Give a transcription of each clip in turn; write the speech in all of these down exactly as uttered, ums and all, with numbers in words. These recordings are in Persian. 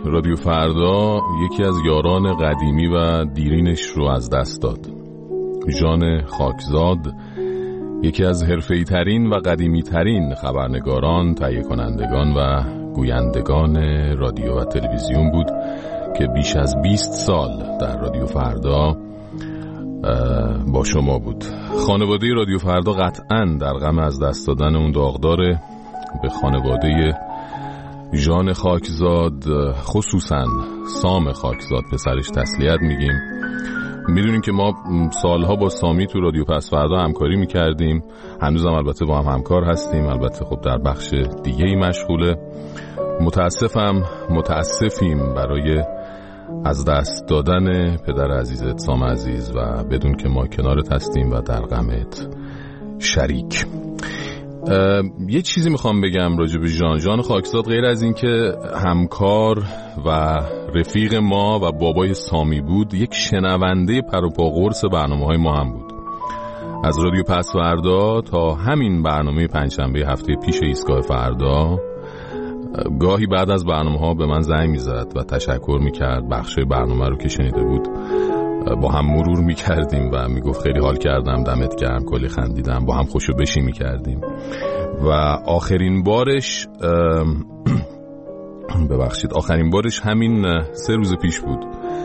رادیو فردا یکی از یاران قدیمی و دیرینش رو از دست داد. ژان خاکزاد یکی از حرفه‌ای ترین و قدیمی ترین خبرنگاران، تهیه کنندگان و گویندگان رادیو و تلویزیون بود که بیش از بیست سال در رادیو فردا با شما بود. خانواده رادیو فردا قطعاً در غم از دست دادن اون داغداره. به خانواده ژان خاکزاد، خصوصاً سام خاکزاد پسرش، تسلیت میگیم. میدونیم که ما سالها با سامی تو رادیو پس فردا همکاری میکردیم، هنوز هم البته با هم همکار هستیم، البته خب در بخش دیگه ای مشغوله. متاسفم متاسفیم برای از دست دادن پدر عزیزت سام عزیز و بدون که ما کنارت هستیم و در غمت شریک. یه چیزی میخوام بگم راجع به ژان. ژان خاکزاد غیر از این که همکار و رفیق ما و بابای سامی بود، یک شنونده پروپا قرص برنامه‌های ما هم بود. از رادیو پس فردا تا همین برنامه پنجشنبه هفته پیش ایستگاه فردا، گاهی بعد از برنامه‌ها به من زنگ میزد و تشکر میکرد. بخش برنامه رو که شنیده بود با هم مرور میکردیم و میگفت خیلی حال کردم، دمت گرم، کلی خندیدم، با هم خوشو بشی میکردیم. و آخرین بارش ببخشید آخرین بارش همین سه روز پیش بود.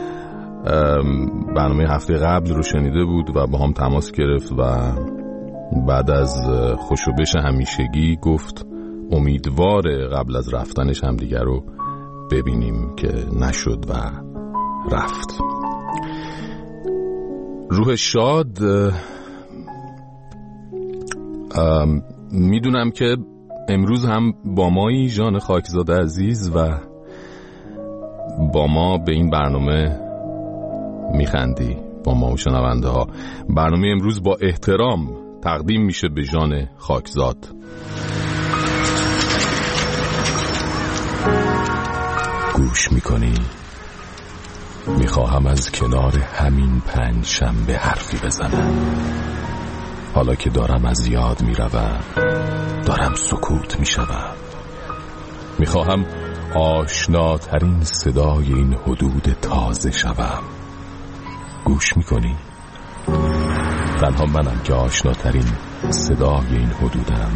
برنامه هفته قبل رو شنیده بود و با هم تماس گرفت و بعد از خوشو بش همیشگی گفت امیدواره قبل از رفتنش هم دیگر رو ببینیم، که نشد و رفت. روح شاد. میدونم که امروز هم با مایی ژان خاکزاد عزیز و با ما به این برنامه میخندی، با ما و شنونده ها. برنامه امروز با احترام تقدیم میشه به ژان خاکزاد. گوش میکنی؟ میخواهم از کنار همین پنج شنبه حرفی بزنم. حالا که دارم از یاد میروم، دارم سکوت میشوم. میخواهم آشناترین صدای این حدود تازه شوم. گوش میکنی؟ تنها منم که آشناترین صدای این حدودم.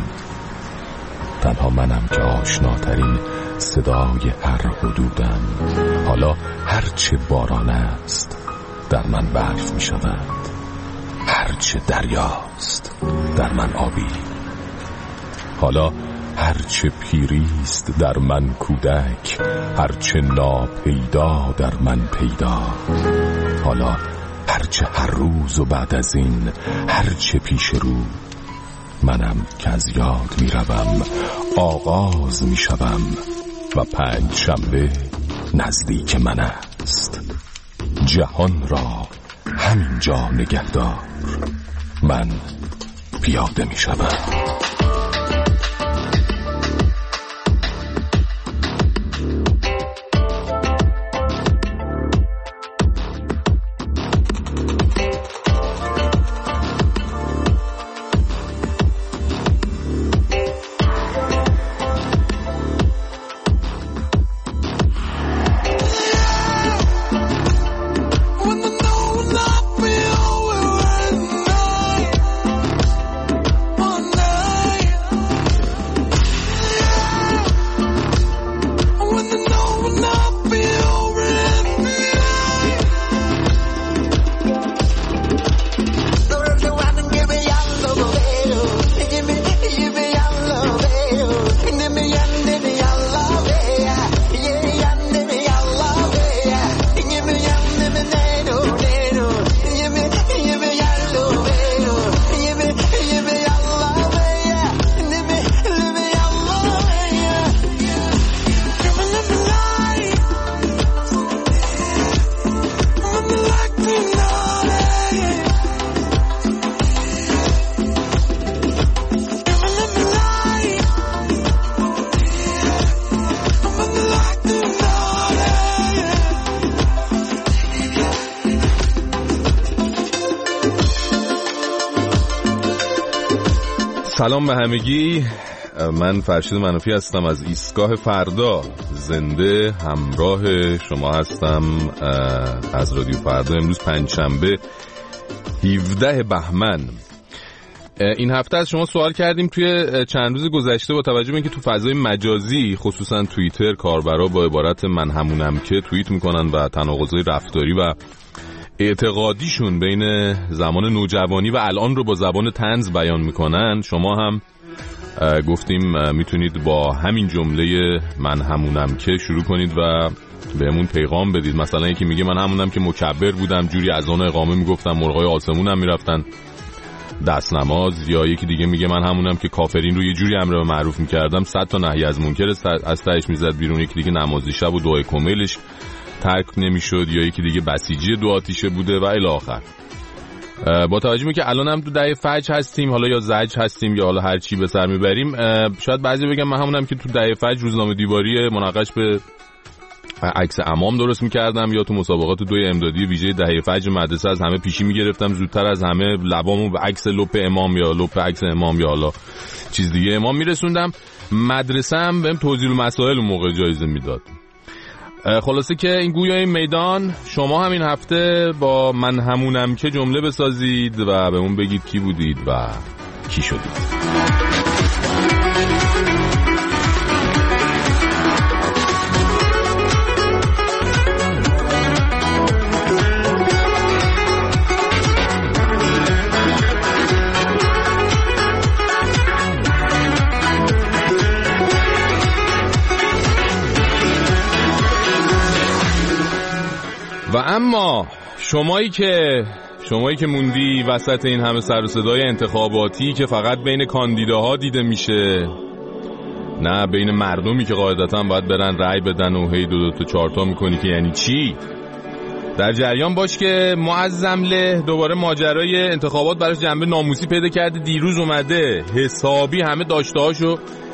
تنها منم که آشناترین صدای هر حدودم. حالا هرچه باران است در من برف می شود، هرچه دریاست در من آبی. حالا هرچه پیریست در من کودک، هرچه ناپیدا در من پیدا. حالا هرچه هر روز و بعد از این هرچه پیش رو، منم که از یاد می روم، آغاز می شوم و پنج شنبه نزدیک من است. جهان را همینجا نگهدار، من پیاده می شوم. سلام به همگی. من فرشید منافی هستم از ایستگاه فردا، زنده همراه شما هستم از رادیو فردا. امروز پنجشنبه هفدهم بهمن. این هفته از شما سوال کردیم توی چند روز گذشته با توجه به اینکه تو فضای مجازی خصوصا توییتر کاربرا با عبارت من همونم که توییت میکنن و تناقضای رفتاری و اعتقادیشون بین زمان نوجوانی و الان رو با زبان طنز بیان میکنن، شما هم گفتیم میتونید با همین جمله من همونم که شروع کنید و بهمون پیغام بدید. مثلا یکی میگه من همونم که مکبر بودم، جوری اذان اقامه میگفتم مرغای آسمونم میرفتن دست نماز. یا یکی دیگه میگه من همونم که کافرین رو یه جوری امر به معروف میکردم، صد تا نهی از منکر از تهش میزد بیرون. یکی دیگه نمازی شب و دعای کمیلش ترک نمیشد. یا یکی دیگه بسیجی دو آتیشه بوده و الی آخر. با توجه به که الان هم تو دهه فجر هستیم، حالا یا زجر هستیم یا حالا هر چی به سر میبریم، شاید بعضی بگم من همونم که تو دهه فجر روزنامه دیواری مناقش به عکس امام درست میکردم، یا تو مسابقات دوی امدادی ویژه دهه فجر مدرسه از همه پیشی میگرفتم، زودتر از همه لبامو به عکس لپ امام یا لپ عکس امام یا حالا چیز دیگه امام میرسوندم. مدرسه هم بهم توضیح المسائل اون موقع جایزه میداد. خلاصه که این گویای میدان، شما همین هفته با من همونم که جمله بسازید و بهمون بگید کی بودید و کی شدید. و اما شمایی که شمایی که موندی وسط این همه سر و صدای انتخاباتی که فقط بین کاندیداها دیده میشه، نه بین مردمی که قاعدتا باید برن رأی بدن و هی دو دو تا چهار تا میکنی که یعنی چی، در جریان باش که معظم له دوباره ماجرای انتخابات براش جنبه ناموسی پیدا کرده. دیروز اومده حسابی همه داشتهاشو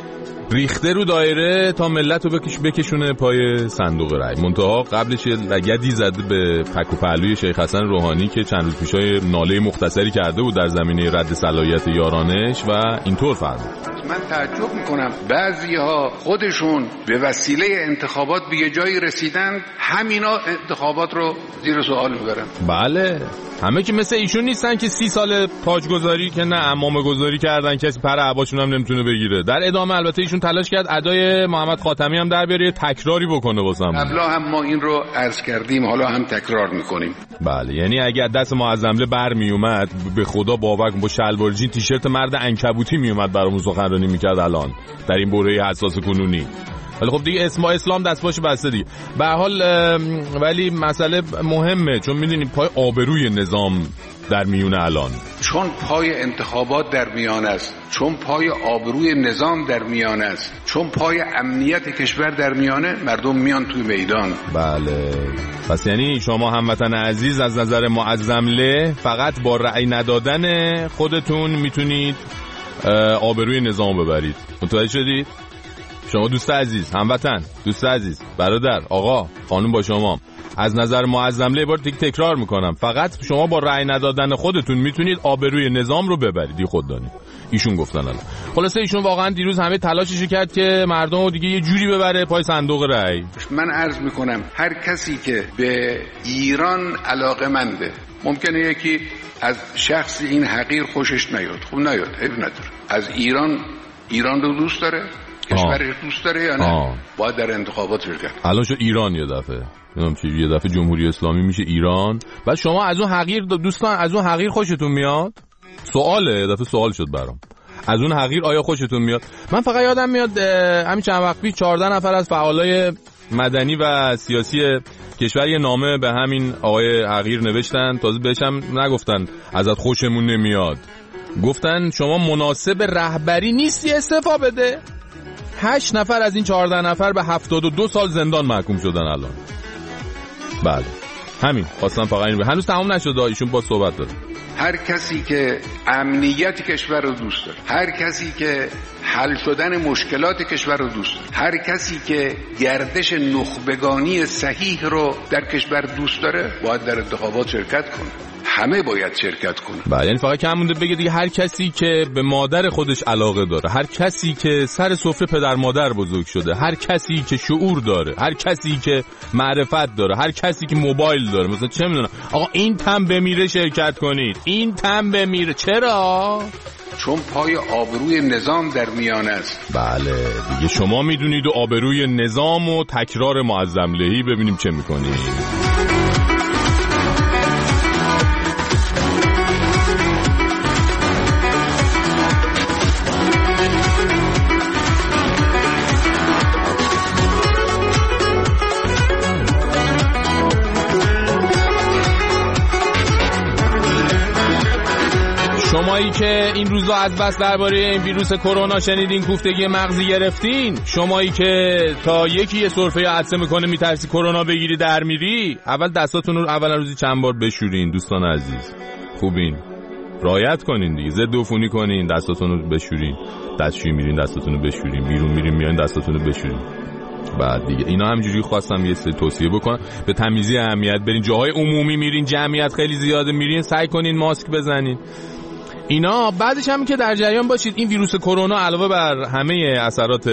ریخته رو دایره تا ملت رو بکش بکشونه پای صندوق رای. منتها قبلش لگدی زده به پک و پهلوی شیخ حسن روحانی که چند روز پیشای ناله مختصری کرده بود در زمینه رد صلاحیت یارانش و اینطور فرمود. من تعجب میکنم بعضی‌ها خودشون به وسیله انتخابات به یه جایی رسیدن، همینا انتخابات رو زیر سوال میبرن. بله، همه که مثل ایشون نیستن که سی سال تاجگذاری که نه امامه گذاری کردن کسی پر عباشون هم نمیتونه بگیره. در ادامه البته ایشون تلاش کرد ادای محمد خاتمی هم در بیاره، تکراری بکنه واسم. قبلا هم ما این رو عرض کردیم، حالا هم تکرار میکنیم. بله، یعنی اگه دست معظمله بر میومد به خدا باور کن با شلوار جین تیشرت مرد عنکبوتی میومد برامون سخنرانی میکرد الان در این بره حساس کنونی. ولی خب دیگه اسم اسلام دست باشه بسته دیگه. به هر حال ولی مسئله مهمه، چون میدونید پای آبروی نظام در میون الان، چون پای انتخابات در میان است، چون پای آبروی نظام در میان است، چون پای امنیت کشور در میانه، مردم میان توی میدان. بله، پس یعنی شما هموطن عزیز از نظر معظم له فقط با رأی ندادن خودتون میتونید آبروی نظام ببرید. متوجه شدید؟ شما دوست عزیز، هموطن، دوست عزیز، برادر، آقا، خانم، با شما از نظر معظم له بار دیگه تکرار میکنم، فقط شما با رأی ندادن خودتون میتونید آبروی نظام رو ببرید. دی خود دانید ایشون گفتن الان. خلاصه ایشون واقعا دیروز همه تلاشش کرد که مردم رو دیگه یه جوری ببره پای صندوق رأی. من عرض میکنم هر کسی که به ایران علاقه‌منده، ممکنه یکی از شخص این حقیر خوشش نیاد، خوب نیاد، عیب نداره. از ایران ایران رو دوست داره، کشورش دوست داره یا نه؟ آه. باید در انتخابات شرکت. الان شد ایران یه دفعه، نمیدونم چه یه دفعه جمهوری اسلامی میشه ایران. بعد شما از اون حقیر دوستان، از اون حقیر خوشتون میاد؟ سواله، یه دفعه سوال شد برام. از اون حقیر آیا خوشتون میاد؟ من فقط یادم میاد همین چند وقت پیش چهارده نفر از فعالای مدنی و سیاسی کشور یه نامه به همین آقای حقیر نوشتن، تازه بهشم نگفتن ازت خوشمون نمیاد، گفتن شما مناسب رهبری نیستی، استعفا بده. هشت نفر از این چهارده نفر به هفتاد و دو سال زندان محکوم شدن الان. بله، همین خواستم فقط این. هنوز تمام نشده، ایشون با صحبت داره. هر کسی که امنیت کشور رو دوست داره، هر کسی که حل شدن مشکلات کشور رو دوست داره، هر کسی که گردش نخبگانی صحیح رو در کشور دوست داره باید در انتخابات شرکت کنه. همه باید شرکت کنه. بله، یعنی فقط کم مونده بگه دیگه هر کسی که به مادر خودش علاقه داره، هر کسی که سر سفره پدر مادر بزرگ شده، هر کسی که شعور داره، هر کسی که معرفت داره، هر کسی که موبایل داره، مثلا چه میدونم آقا این تم بمیره شرکت کنید، این تم بمیره. چرا؟ چون پای آبروی نظام در میان است. بله دیگه شما میدونید و آبروی نظام و تکرار معظم لهی. ببینیم چه میکنید. شمایی که این روزا از بس درباره این ویروس کرونا شنیدین کوفتگی مغزی گرفتین، شمایی که تا یکی یه سرفه عطسه میکنه میترسی کرونا بگیری در میری، اول دستاتون رو اول روزی چند بار بشورین. دوستان عزیز خوبین، رعایت کنین دیگه، ضد عفونی کنین، دستاتون رو بشورین، دستشویی میرین دستاتون رو بشورین، بیرون میرین میایین دستاتون رو بشورین. بعد دیگه اینا همینجوری خواستم یه سری توصیه بکنم به تمیزی اهمیت. برین جاهای عمومی میرین، جمعیت خیلی زیاده میرین، سعی کنین ماسک بزنین اینا. بعدش هم که در جریان باشید این ویروس کرونا علاوه بر همه اثرات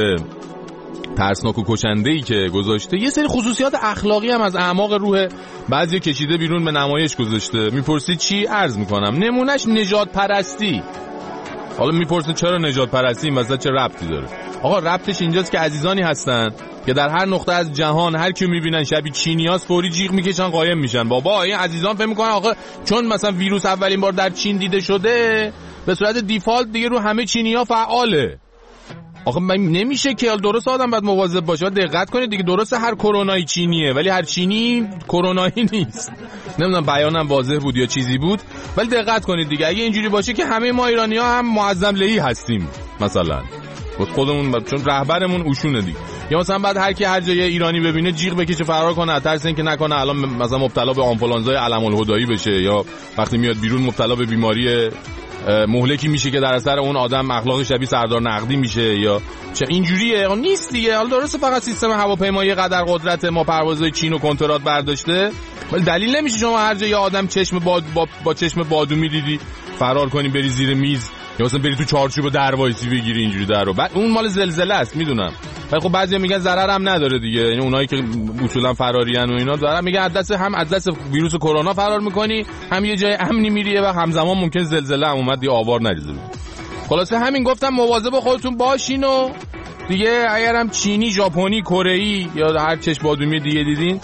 ترسناک و کشنده‌ای که گذاشته، یه سری خصوصیات اخلاقی هم از اعماق روح بعضی کشیده بیرون به نمایش گذاشته. میپرسید چی؟ عرض میکنم نمونهش نژاد پرستی. حالا میپرسید چرا نژاد پرستی این وسط چه ربطی داره؟ آقا ربطش اینجاست که عزیزانی هستن که در هر نقطه از جهان هر کی میبینن شبیه چینیاست فوری جیغ میکشن قایم میشن. بابا این عزیزان فکر میکنن آقا چون مثلا ویروس اولین بار در چین دیده شده به صورت دیفالت دیگه رو همه چینی‌ها فعاله. آخه نمیشه که درست آدم باید مواظب باشه. دقت کنید دیگه، درسته هر کرونایی چینیه ولی هر چینی کرونایی نیست. نمیدونم بیانم واضح بود یا چیزی بود، ولی دقت کنید دیگه اگه اینجوری باشه که همه ما ایرانی‌ها هم معظم لهی هستیم مثلا، خودمون چون رهبرمون اوشونه دیگه. یا مثلا بعد هر کی هر جای ایرانی ببینه جیغ بکشه فرار کنه، ترس این که نکنه الان مثلا مبتلا به آنفولانزای علم الهدایی بشه، یا وقتی میاد بیرون مبتلا به بیماری مهلکی میشه که در اثر اون آدم اخلاق شبیه سردار نقدی میشه یا چه. اینجوریه نیست دیگه. حالا درسته فقط سیستم هواپیمایی قدر قدرت ما پروازهای چین و کنترات برداشته، ولی دلیل نمیشه شما هر جای آدم چشم باد با, با چشم بادومی دیدی فرار کنی بری زیر میز یا مثلا بری تو چارچوب در وایسی بگیری اینجوری در رو. بعد اون مال زلزله است میدونم، ولی خب بعضیا میگن ضرر هم نداره دیگه. یعنی اونایی که اصولا فرارین و اینا دارن میگن از دست هم از دست ویروس کرونا فرار میکنی، هم یه جای امنی میری و همزمان ممکن زلزله هم اومد یه آوار نریزه. خلاصه همین گفتم مواظب خودتون باشین و دیگه اگرم چینی، ژاپنی، کره‌ای یا هر چش بادومی دیگه دیدین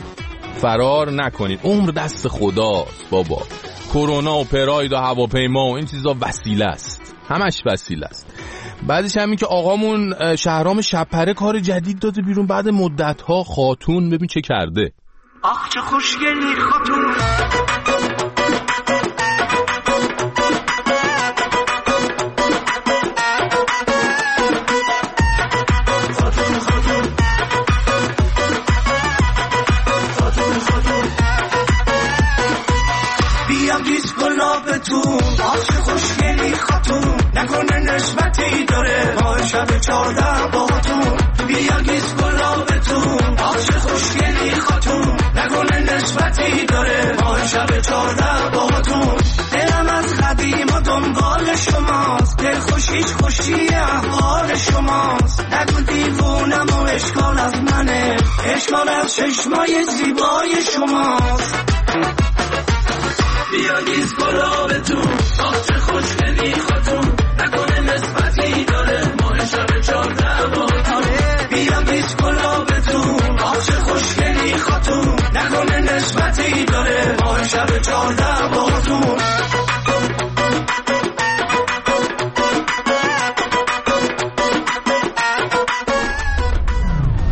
فرار نکنید. عمر دست خداست بابا. کرونا و پراید و هواپیما و این چیزا وسیله است، همش وسیله است. بعدش همین که آقامون شهرام شبپره کار جدید داده بیرون بعد مدت‌ها. خاتون ببین چه کرده. آخ چه خوشگلی خاتون، آخ چه خوشگلی خاتون، نکنه نسبتی داره ما شب چارده باهاتون. بیا گیس گلابتون، آخ چه خوشگلی خاتون، نکنه نسبتی داره ما شب چارده باهاتون. دلم از قدیم و دنبال شماست، دل خوشیش خوشی احوال شماست. نگو دیوونم و اشکال از منه، اشکال از چشمای زیبای شماست. بیا گیز گلابتون، آخ چه خوشگلی خاتون، نکنه نسبتی داره ماه شب چارده باهاتون. بیا گیز گلابتون، آخ چه خوشگلی خاتون، نکنه نسبتی داره ماه شب چارده باهاتون.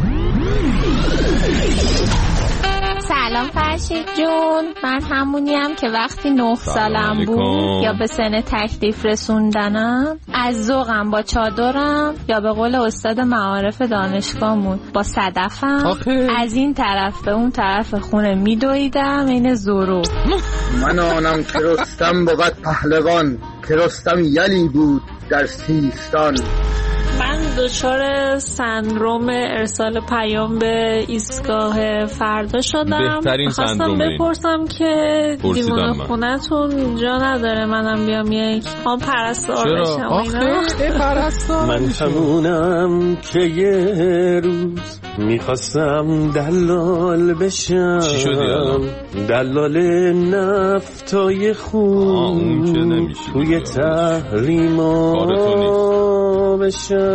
سلام فرشید جون، من همونیم یادم که وقتی نه سالم بود یا به سن تکلیف رسوندنم از ذوقم با چادرم یا به قول استاد معارف دانشگاهمون با صدفم آخه. از این طرف به اون طرف خونه میدویدم این زورو. من آنم که رستم بود پهلوان، که رستم یلی بود در سیستان. من دچار سندروم ارسال پیام به ایستگاه فردا شدم. خواستم بپرسم که دیوانه خونتون جا نداره منم بیام یک هم پرستار بشم. آخه پرستار من همونم که یه روز میخواستم دلال بشم. چی شدی دلال نفتای خون توی تحریما بشم.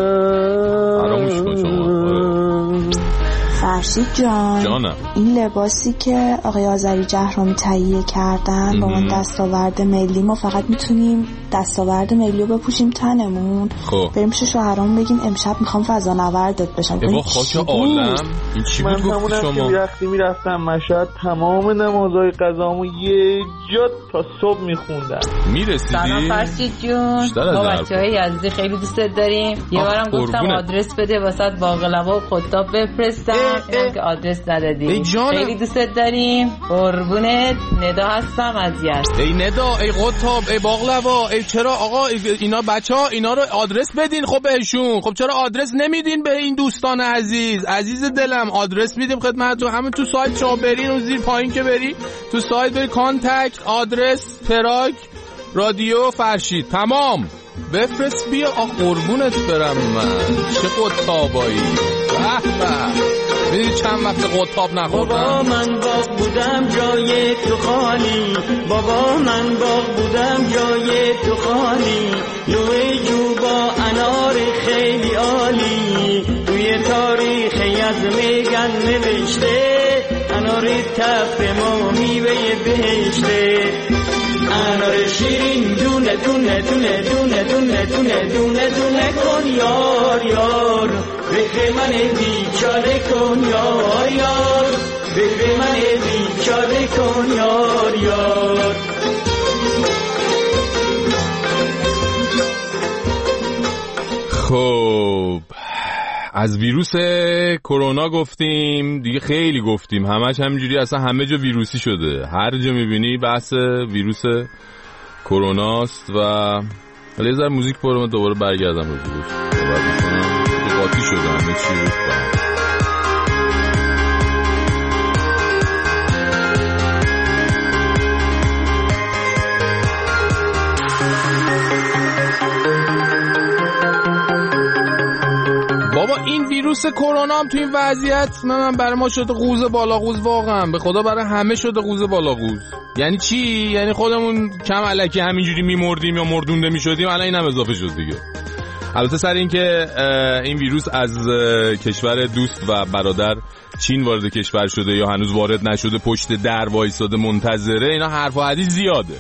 فرشید جان جانم. این لباسی که آقای آذری جهرمی تهیه کردن با من دستاورد ملی، ما فقط میتونیم دستاورد ملی رو بپوشیم تنمون خب بریم پیش شوهرامون بگیم امشب میخوام فضانوردت بشم. با خاک عالم این چی بود گفتی شما؟ من همونم که وقتی میرفتم مشهد تمام نمازهای قضامو یه جا تا صبح میخوندم. میرسیدی؟ سلام فرشید جون، ما بچه‌های عزیزی خیلی دوستت داریم. یه بارم گفتم آدرس بده واسات باقلوا و خطاب بفرستم، اینم که آدرس ندادی. خیلی دوستت داریم. قربونت. ندا هستم از یزد. ای ندا، ای قطاب، ای باقلوا، ای چرا آقا اینا بچه‌ها اینا رو آدرس بدین خب بهشون. خب چرا آدرس نمیدین به این دوستان عزیز؟ عزیز دلم آدرس میدیم خدمتتون. همون تو سایت شما برین و زیر پایین که بری تو سایت بری کانتکت آدرس پراگ رادیو فرشید تمام بفرست بیا. آخ قربونت برم من چه قطابایی. به به میدونی چند وقت قطاب نخوردم. بابا من باغ بودم جای تو خالی، بابا من باغ بودم جای تو خالی، لوی جو با انار خیلی عالی، توی تاریخ یزد میگن نوشته انار تف ما میوه بهشته. انار شیرین دونه دونه دونه دونه دونه دونه دونه دونه کن یار یار، بخی من بیچاره کن یار یار، بخی من بیچاره کن یار یار. خب از ویروس کرونا گفتیم دیگه، خیلی گفتیم، همش همینجوری، اصلا همه جا ویروسی شده، هر جا میبینی بحث ویروس کروناست. و حالا یه ذره موزیک برام دوباره برگردم رو بگوش صحبت میکنم که قاطی شده همه چی رو کنم. بابا این ویروس کرونا هم تو این وضعیت من برای ما شده قوز بالا قوز، واقعا به خدا برای همه شده قوز بالا قوز. یعنی چی؟ یعنی خودمون کم الکی همینجوری میمردیم یا مردونده میشدیم، الان اینم اضافه شد دیگه. البته سر این که این ویروس از کشور دوست و برادر چین وارد کشور شده یا هنوز وارد نشده، پشت در وایساده منتظره، اینا حرف و حدیث زیاده.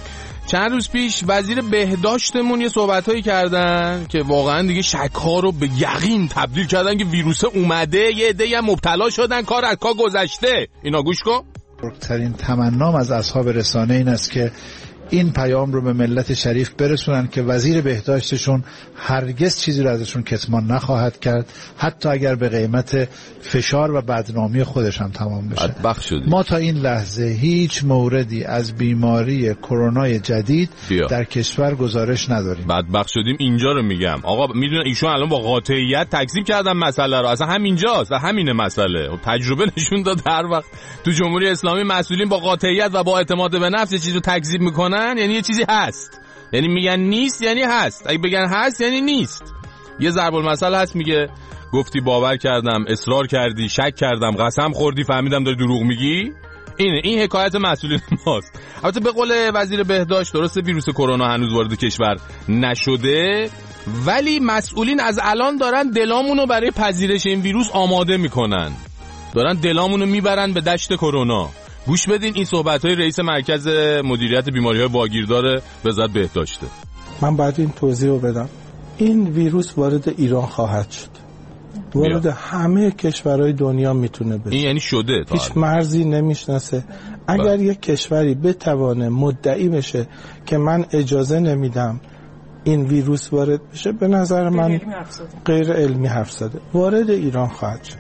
چند روز پیش وزیر بهداشتمون یه صحبتایی کردن که واقعا دیگه شک‌ها رو به یقین تبدیل کردن که ویروس اومده، یه عده‌ای هم مبتلا شدن، کار از کار گذشته. اینا گوش کن. بزرگترین تمنام از اصحاب رسانه این است که این پیام رو به ملت شریف برسونن که وزیر بهداشتشون هرگز چیزی رو ازشون کتمان نخواهد کرد، حتی اگر به قیمت فشار و بدنامی خودش هم تمام بشه. ما تا این لحظه هیچ موردی از بیماری کرونا جدید بیا. در کشور گزارش نداریم. بدبخت شدیم. اینجا رو میگم آقا، میدونن ایشون الان با قاطعیت تکذیب کردن مسئله رو، اصلا همینجاست و همینه مسئله. تجربه نشون داد هر وقت تو جمهوری اسلامی مسئولین با قاطعیت و با اعتماد به نفس چیزی رو تکذیب میکنن یعنی یه چیزی هست، یعنی میگن نیست یعنی هست، اگه بگن هست یعنی نیست. یه ضرب المثل هست میگه گفتی باور کردم، اصرار کردی، شک کردم، قسم خوردی، فهمیدم داری دروغ میگی. اینه این حکایت مسئولین ماست. البته به قول وزیر بهداشت درسته ویروس کرونا هنوز وارد کشور نشده، ولی مسئولین از الان دارن دلامونو برای پذیرش این ویروس آماده میکنن، دارن دلامونو میبرن به دشت کرونا. گوش بدین این صحبت‌های رئیس مرکز مدیریت بیماری‌های واگیردار وزارت بهداشته. من باید این توضیح رو بدم. این ویروس وارد ایران خواهد شد، وارد همه کشورهای دنیا میتونه بشه. این یعنی شده، هیچ مرزی نمیشناسه. اگر یک کشوری بتوانه مدعی بشه که من اجازه نمیدم این ویروس وارد بشه، به نظر من غیر علمی حرف زده. وارد ایران خواهد شد.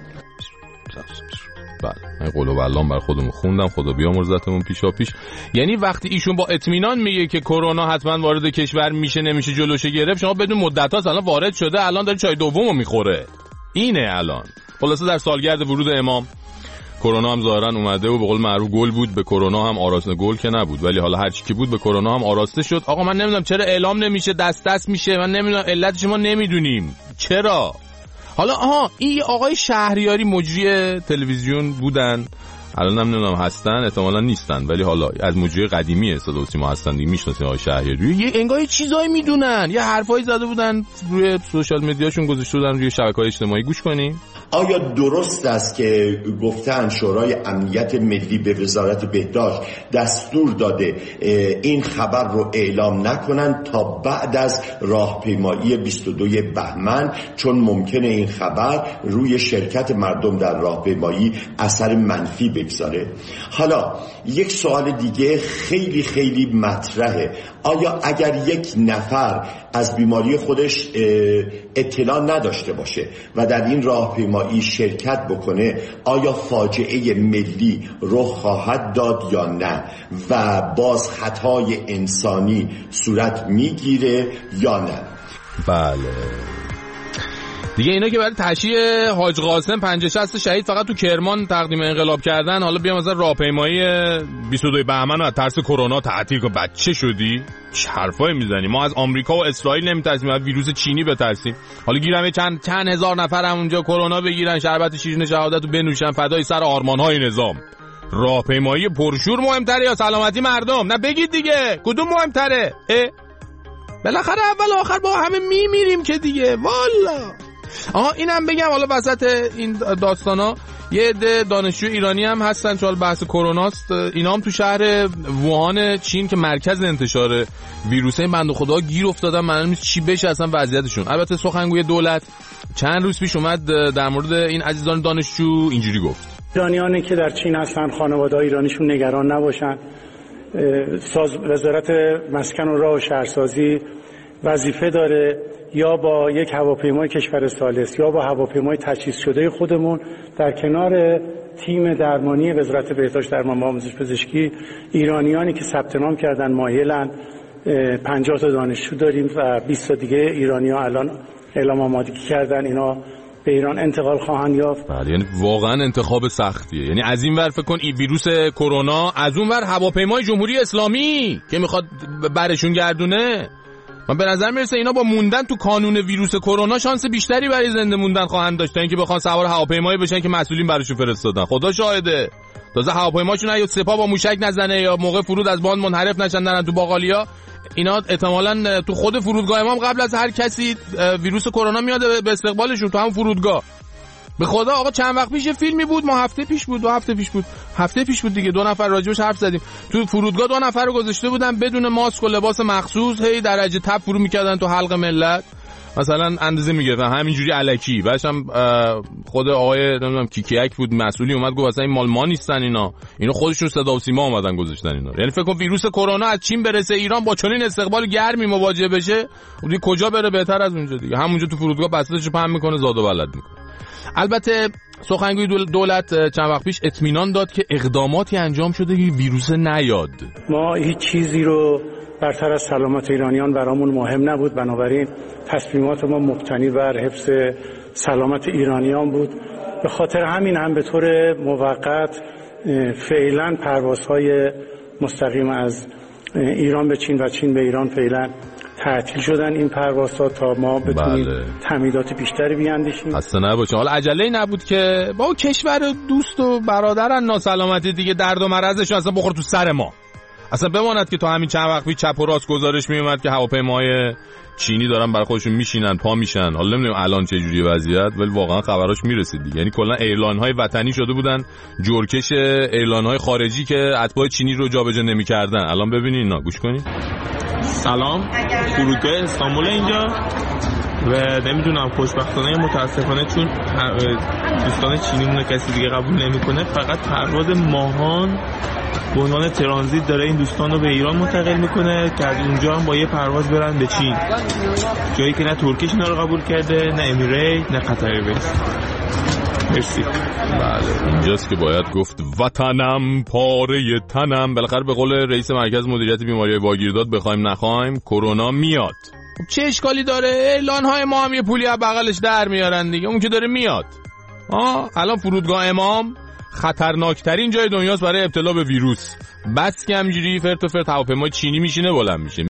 بله، من قول و بلان بر خودمون خوندم، خدا بیامرزتمون پیشا پیش. یعنی وقتی ایشون با اطمینان میگه که کرونا حتما وارد کشور میشه، نمیشه جلوش گرفت، شما بدون مدت‌ها الان وارد شده، الان داره چای دومو میخوره. اینه الان. خلاصه در سالگرد ورود امام کرونا هم ظاهرا اومده و به قول معروف گل بود، به کرونا هم آراسته، گل که نبود ولی حالا هر چی که بود به کرونا هم آراسته شد. آقا من نمیدونم چرا اعلام نمیشه، دست دست میشه، من نمیدونم علتش، ما نمیدونیم چرا. حالا آها این آقای شهریاری مجری تلویزیون بودن، الان هم نمیدونم هستن، احتمالاً نیستن، ولی حالا از مجری قدیمی صدا و سیما هستن دیگه، میشناسین آقای شهریاری. یه انگار چیزایی میدونن، یه حرفایی زده بودن روی سوشال مدیاشون گذاشته بودن روی شبکه‌های اجتماعی. گوش کنیم. آیا درست است که گفتن شورای امنیت ملی به وزارت بهداشت دستور داده این خبر رو اعلام نکنن تا بعد از راهپیمایی بیست و دو بهمن، چون ممکنه این خبر روی شرکت مردم در راهپیمایی اثر منفی بگذاره؟ حالا یک سوال دیگه خیلی خیلی مطرحه. آیا اگر یک نفر از بیماری خودش اطلاع نداشته باشه و در این راهپیمایی شرکت بکنه، آیا فاجعه ملی رخ خواهد داد یا نه و باز خطای انسانی صورت میگیره یا نه؟ بله دیگه اینا که برای تشییع حاج قاسم پنجاه شصت شهید فقط تو کرمان تقدیم انقلاب کردن، حالا بیا مثلا راهپیمایی بیست و دو بهمن از ترس کرونا تعطیل کن. بچه شدی؟ چه حرفایی میزنی؟ ما از آمریکا و اسرائیل نمیترسیم، از ویروس چینی بترسیم. حالا گیرم چند چند هزار نفر هم اونجا کرونا بگیرن، شربت شیرین شهادت رو بنوشن فدای سر آرمان‌های نظام. راهپیمایی پرشور مهمتره یا سلامتی مردم؟ نه بگید دیگه کدوم مهمتره؟ بالاخره اول آخر با همه میمیریم که دیگه. والا آها اینم بگم، حالا وسط این داستانا یه عده دانشجو ایرانی هم هستن چون بحث کروناست، اینا هم تو شهر ووهان چین که مرکز انتشار ویروس این بنده خدا گیر افتادن، معلوم نیست چی بشه اصلا وضعیتشون. البته سخنگوی دولت چند روز پیش اومد در مورد این عزیزان دانشجو اینجوری گفت: ایرانیانی که در چین هستن خانواده‌های ایرانیشون نگران نباشن. ساز وزارت مسکن و راه و شهرسازی وظیفه داره یا با یک هواپیمای کشور ثالث یا با هواپیمای تجهیز شده خودمون در کنار تیم درمانی وزارت بهداشت درمان و آموزش پزشکی، ایرانیانی که ثبت نام کردن مایلن، پنجاه تا دانشجو داریم و بیست تا دیگه ایرانی‌ها الان اعلام آمادگی کردن، اینا به ایران انتقال خواهند یافت. بله یعنی واقعا انتخاب سختیه. یعنی از این ور فکر کن این ویروس کرونا، از اون ور هواپیمای جمهوری اسلامی که میخواد برشون گردونه. من به نظر میرسه اینا با موندن تو کانون ویروس کرونا شانس بیشتری برای زنده موندن خواهند داشت تا اینکه بخوان سوار هواپیمایی بشن که مسئولین براشون فرستادن. خدا شاهده. تازه هواپیماشون یا سپاه با موشک نزنه یا موقع فرود از باند منحرف نشن نرن تو باقالیا، اینا احتمالاً تو خود فرودگاه امام قبل از هر کسی ویروس کرونا میاد به استقبالشون تو هم فرودگاه. به خدا آقا چند وقت پیش فیلمی بود، ما هفته پیش بود دو هفته پیش بود هفته پیش بود دیگه، دو نفر راجبش حرف زدیم. تو فرودگاه دو نفر رو گذاشته بودن بدون ماسک و لباس مخصوص، هی درجه تپ فرو میکردن تو حلق ملت، مثلا اندازه میگرفتن همینجوری الکی. بعدم خود آقای نمیدونم کیکیک بود مسئولی اومد گفت اصلا این مال ما نیستن اینا، اینو خودشون صدا و سیما اومدن گذاشتن اینا. یعنی فکر کن ویروس کرونا از چین برسه ایران با چنین استقبال گرمی مواجه بشه، دیگه کجا بره بهتر از اونجا دیگه، همونجا تو فرودگاه بساطش پهن میکنه زاد و ولد میکنه. البته سخنگوی دولت چند وقت پیش اطمینان داد که اقداماتی انجام شده که ویروس نیاد. ما هیچ چیزی رو برتر از سلامت ایرانیان برامون مهم نبود، بنابراین تصمیمات ما مبتنی بر حفظ سلامت ایرانیان بود. به خاطر همین هم به طور موقت فعلا پروازهای مستقیم از ایران به چین و چین به ایران فعلا تعطیل شدن این پروازها تا ما بتونیم بله. تمهیدات بیشتری بیاندیشیم. خسته نباشه. حالا عجله‌ای نبود که با کشور دوست و برادرن ناسلامتی دیگه، درد و مرضش اصلا بخور تو سر ما. اصلا بماند که تو همین چند وقت پیش چپ و راست گزارش می اومد که هواپیماهای چینی دارن برای خودشون میشینن پا میشن. حالا نمیدونم الان چه جوریه وضعیت، ولی واقعا خبراش میرسید دیگه. یعنی کلا ایرلاین های وطنی شده بودن جورکش ایرلاین های خارجی که اتباع چینی رو جابجا نمی‌کردن. الان ببینید اینا، گوش کنید. سلام، فرودگاه استانبول اینجا و نمیدونم خوشبختانه متاسفانه چون دوستان چینیمون کسی دیگه قبول نمیکنه، فقط پرواز ماهان به عنوان ترانزیت داره این دوستان رو به ایران منتقل میکنه که از اونجا هم با یه پرواز برن به چین، جایی که نه ترکیش اینا رو قبول کرده، نه امیریت، نه قطر ایرویز. مرسی. بله اینجاست که باید گفت وطنم پاره تنم. بالاخره به قول رئیس مرکز مدیریت بیماری‌های واگیرداد بخوایم نخوایم کرونا میاد. چه اشکالی داره؟ اعلان‌های ما هم یه پولی از بغلش در میارن دیگه، اون که داره میاد. آه الان فرودگاه امام خطرناکترین جای دنیاست برای ابتلا به ویروس. بس که همجوری فرت و فرت هواپیمای چینی میشینه بلند میشه.